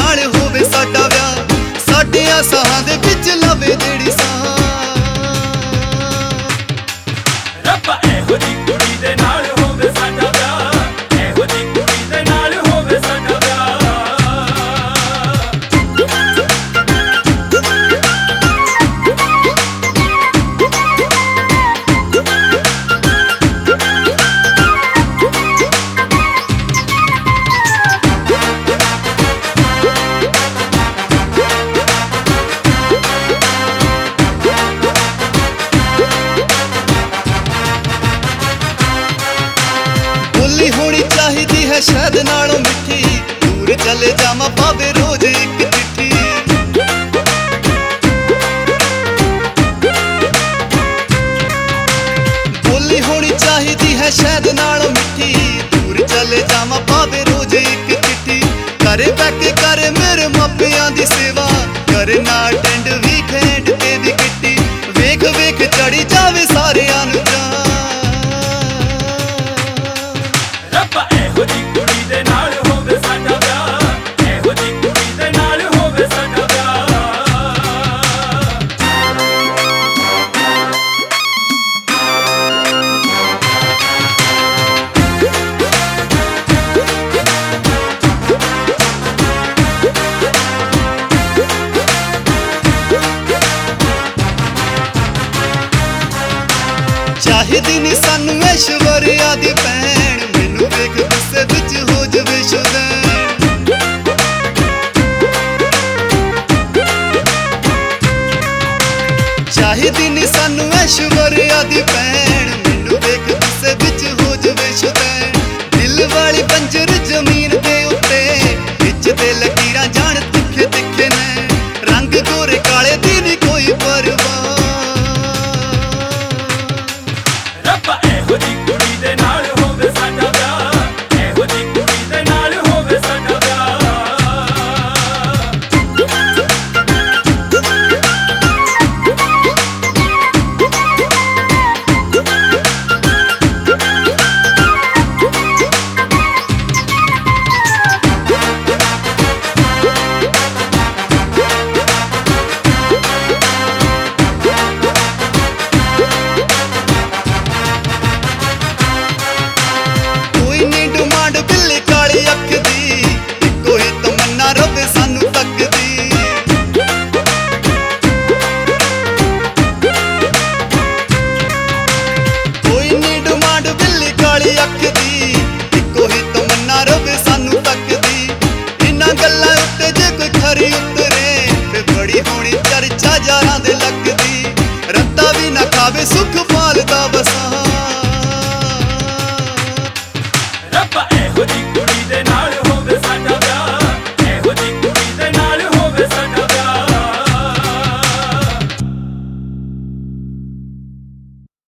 नाल होवे साडा व्याह, साडियां साहां दे विच लवे जेड़ी साह। रब्बा एहो जी कुड़ी दे नाल होवे साडा व्याह, एहो जी कुड़ी दे नाल होवे साडा व्याह। बोली होनी चाहिदी है शहद नालों मिठी, दूर चले जावा पावे रोज एक चिट्ठी। बोली होनी चाहिदी है शहद नालों मिठी, दूर चले जावा पावे रोज एक चिट्ठी। करे बैके करे मेरे मापियां दी सेवा, करे ना टेंड भी खेड ते दी किट्टी। वेख वेख चढ़ी जावे सारियां नूं जान। रब्बा एहो जी कुड़ी दे नाल होवे साडा व्याह, एहो जी कुड़ी दे नाल होवे साडा व्याह। चाहिदी नी सानू ऐश्वर्या दी भैण, मैनू वेख गुस्से विच हो जवे शुदैन। चाहिदी नी सानू ऐश्वर्या दी भैण,